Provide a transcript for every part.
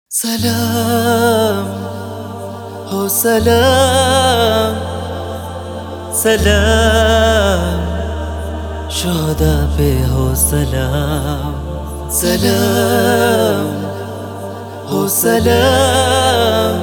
سلام ہو سلام، سلام شہداء پہ ہو سلام، سلام ہو سلام،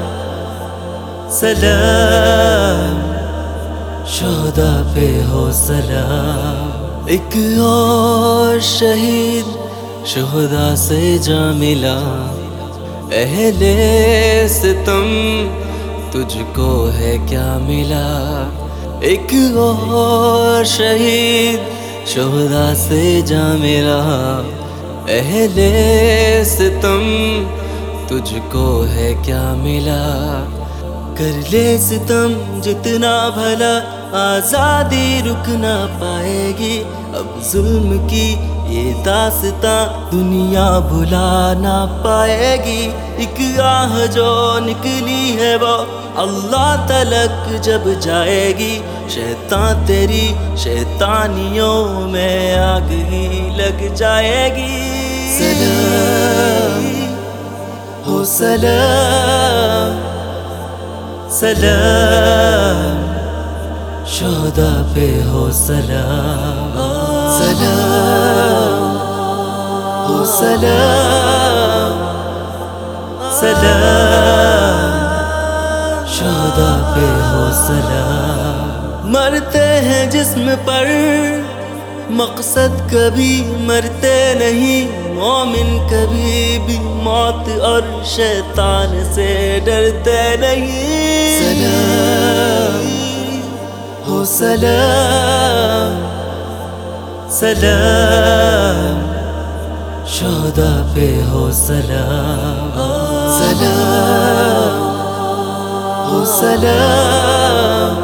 سلام شہداء پہ ہو سلام۔ ایک اور شہید شہداء سے جا ملا، اہل ستم تجھ کو ہے کیا ملا۔ ایک اور شہید شہداء سے جا ملا، اہل ستم تجھ کو ہے کیا ملا۔ کر لے ستم جتنا بھلا، آزادی رک نہ پائے گی۔ اب ظلم کی یہ داستاں دنیا بھلا نہ پائے گی۔ ایک آہ جو نکلی ہے وہ اللہ تلک جب جائے گی، شیطان تیری شیطانیوں میں آگ ہی لگ جائے گی۔ سلام ہو سلام، سلام شہداء پہ ہو سلام، سلام ہو سلام، سلام شہداء پہ ہو سلام۔ مرتے ہیں جسم پر مقصد کبھی مرتے نہیں، مومن کبھی بھی موت اور شیطان سے ڈرتے نہیں۔ سلام ہو سلام، سلام شہداء پہ ہو سلام، سلام ہو سلام،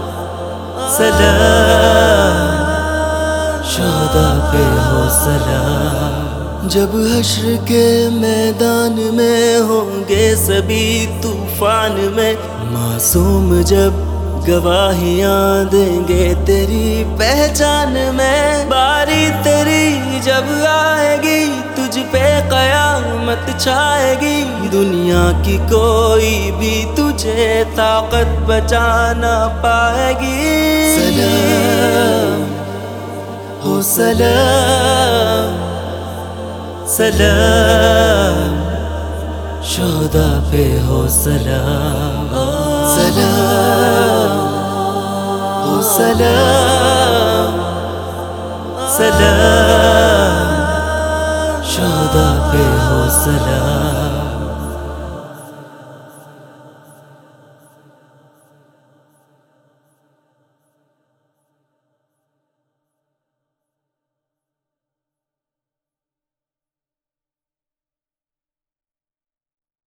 سلام شہداء پہ ہو سلام۔ جب حشر کے میدان میں ہوں گے سبھی طوفان میں، معصوم جب گواہیاں دیں گے تیری پہچان میں، باری تیری جب آئے گی تجھ پہ قیامت چھائے گی، دنیا کی کوئی بھی تجھے طاقت بچا نہ پائے گی۔ سلام ہو سلام، سلام شہداء پہ ہو سلام، سلام ہو سلام، سلام شہداء پہ ہو سلام۔